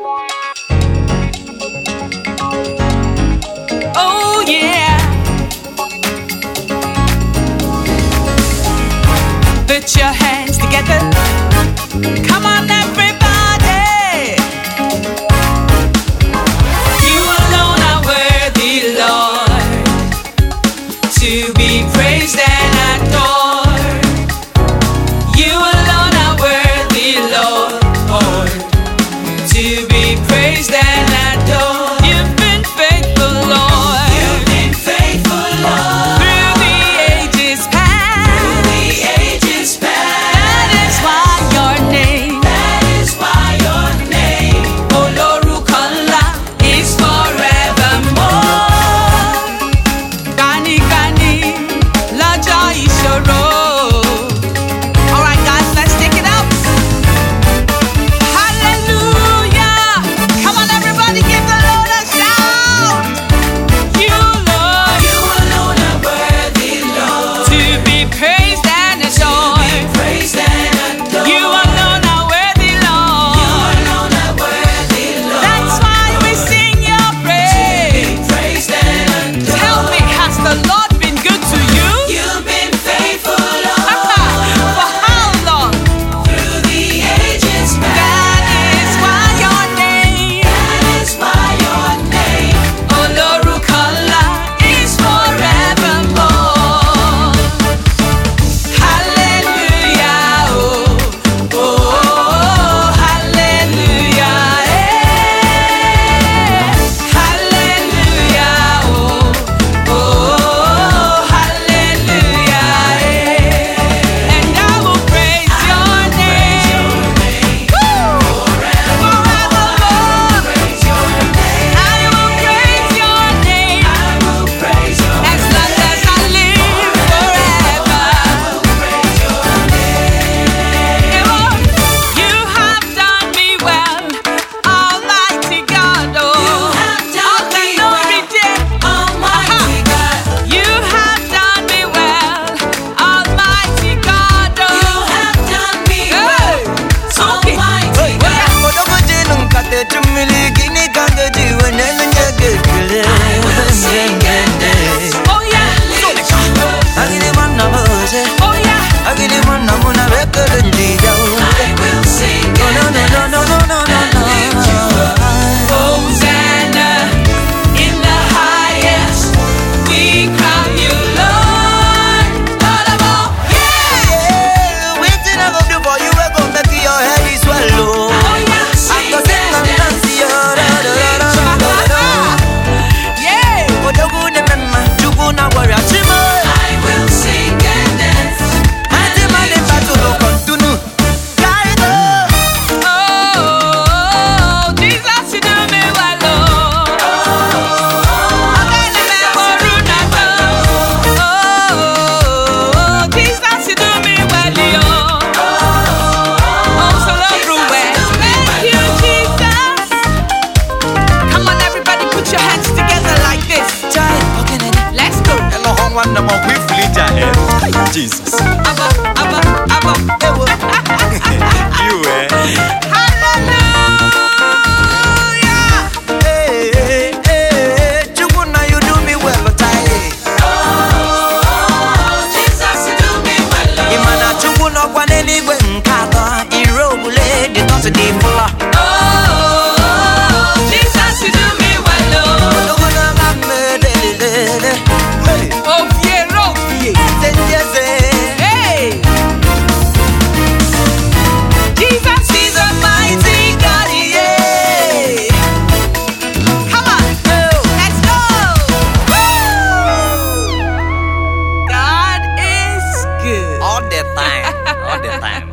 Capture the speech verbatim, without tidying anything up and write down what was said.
Oh yeah. Put your hands together. Come on, everybody. You alone are worthy, Lord, to be praised and adored. You alone are worthy, Lord, to be praised and adored. You've been faithful, Lord. You've been faithful, Lord. Through the ages past. Through the ages past. That is why your name. That is why your name. Olorukola is forevermore. Gani gani, lọ́jọ́ ìṣòro. All right, guys, let's take it up. Hallelujah. Come on, everybody, give the Lord a shout. You, Lord, you alone are worthy, Lord, to be praised and adored. Praised and adored. You alone are worthy, Lord. You alone are worthy, Lord. That's why we sing your praise. To be praised and adored. Tell me, has the Lord been good to you? You've been faithful, Lord. For how long? Through the ages past. That is why your name. That is why your name. Olorukola is forevermore. Hallelujah. Oh, oh, hallelujah. Eh. Hallelujah. Oh, oh, hallelujah. Eh. And I will praise your name. Woo! Forevermore. I will praise your name. As long as I live forever. You have done me well, Almighty God. Oh, all the glory did. Almighty God. You have done me well, Almighty God. Oh, you have done me well, Almighty God. Oh yeah. Oh yeah. I will sing and lift you up. Hosanna in the highest. We crown you Lord, Lord of all. Yeah. Oh yeah. Sing and dance. Yeah. I will sing and dance. Oh, Jesus, you do me well, oh. Ogani me koruna to. Oh, Jesus, you do me well, oh. Oh, so everywhere. Thank you, Jesus. Come on, everybody, put your hands together like this. Let's go. Jesus. Abba, abba, abba. You, eh? Hallelujah. Jesus, you do me well, oh. Oh, Jesus, you do me well, oh. Oh, Fiero. Hey. Jesus is a mighty God, yeah. Come on, let's go. Woo. God is good. All the time. All the time.